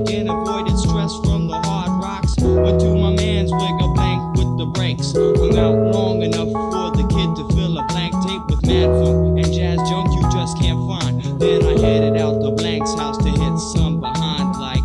and avoided stress from the hard rocks. Went to my man's wig, a blank with the brakes. Hung out long enough for the kid to fill a blank tape with mad funk and jazz junk you just can't find. Then I headed out to Blank's house to hit some behind like.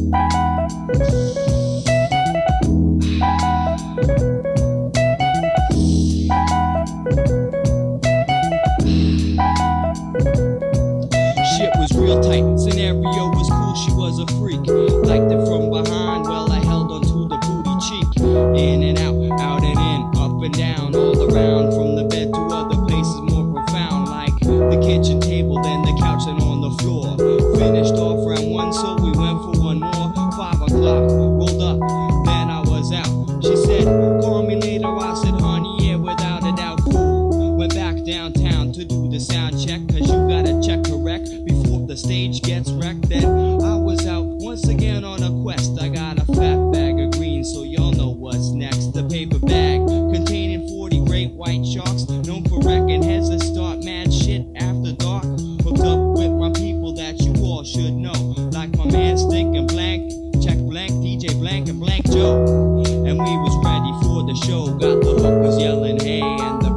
Shit was real tight, scenario was cool, she was a freak. Liked it from behind, well I held onto the booty cheek. In and out and in, up and down, all around. From the bed to other places more profound, like the kitchen table, then the couch and on the floor. Finished off round one, so we went for one more. 5 o'clock, rolled up, then I was out. She said, call me later, I said, honey, yeah, without a doubt, cool. Went back downtown to do the sound check, cause you gotta check correct before the stage gets wrecked. Then I was out once again on a quest. I got a fat bag of green, so y'all know what's next. The paper bag containing 40 great white sharks, known for wrecking heads that start mad shit after dark. Hooked up with my people that you all should know, like my man Stick and Blank, Check Blank, DJ Blank and Blank Joe. And we was ready for the show. Got the hookers yelling hey, and the